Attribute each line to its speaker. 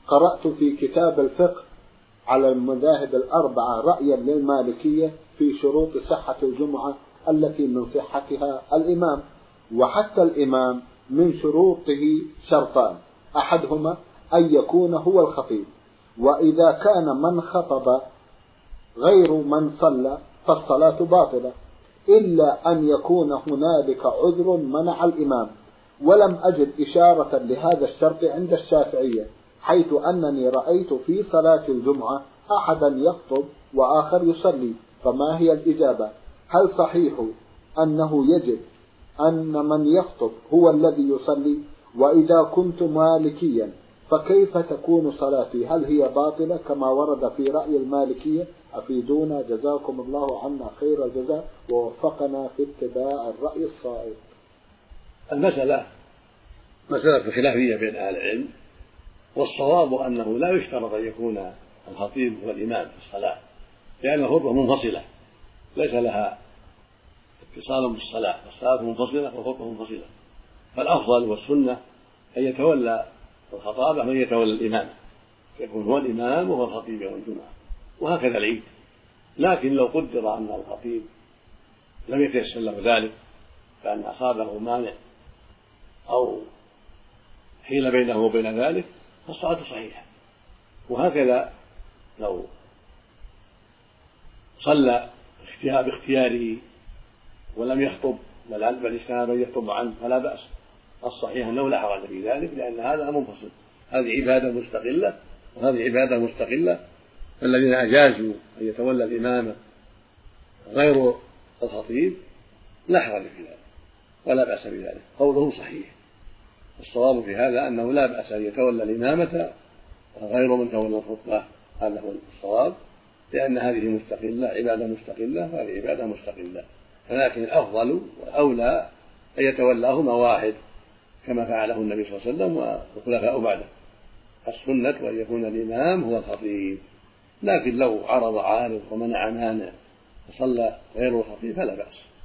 Speaker 1: قرأت في كتاب الفقه على المذاهب الأربعة رأيا للمالكية في شروط صحة الجمعة التي من صحتها الإمام، وحتى الإمام من شروطه شرطان، أحدهما أن يكون هو الخطيب، وإذا كان من خطب غير من صلى فالصلاة باطلة، إلا أن يكون هنالك عذر منع الإمام. ولم أجد إشارة لهذا الشرط عند الشافعية، حيث أنني رأيت في صلاة الجمعة أحدا يخطب وآخر يصلي. فما هي الإجابة؟ هل صحيح أنه يجب أن من يخطب هو الذي يصلي؟ وإذا كنت مالكيا فكيف تكون صلاتي؟ هل هي باطلة كما ورد في رأي المالكية؟ أفيدونا جزاكم الله عنا خير الجزاء ووفقنا في اتباع الرأي الصائب.
Speaker 2: المسألة مسألة خلافية بين أهل العلم، والصواب أنه لا يشترط أن يكون الخطيب هو الإمام في الصلاة، لأن الخطبة منفصلة ليس لها اتصال بالصلاة، الصلاة منفصلة والخطبة منفصلة، فالأفضل والسنة أن يتولى الخطابة من يتولى الإمامة، يكون هو الإمام وهو الخطيب يوم الجمعة، وهكذا العيد. لكن لو قدر أن الخطيب لم يتيسر له ذلك، فأن أصابه مانع أو حيل بينه وبين ذلك، فالصلاة صحيحة. وهكذا لو صلى باختياره ولم يخطب بل استناب أن يخطب عنه فلا بأس، الصحيح أنه لا حرج في ذلك، لأن هذا منفصل، هذه عبادة مستقلة وهذه عبادة مستقلة، فالذين أجازوا أن يتولى الإمامة غير الخطيب لا حرج في ذلك ولا بأس بذلك، قولهم صحيح. الصواب في هذا أنه لا بأس أن يتولى الإمامة غير من تولى الخطبة، هذا هو الصواب، لأن هذه مستقلة، عبادة مستقلة وهذه عبادة مستقلة، ولكن الأفضل والأولى أن يتولاهما واحد كما فعله النبي صلى الله عليه وسلم والخلفاء بعده. السنة أن يكون الإمام هو الخطيب، لكن لو عرض عارض ومنع مانع فصلى غير الخطيب فلا بأس.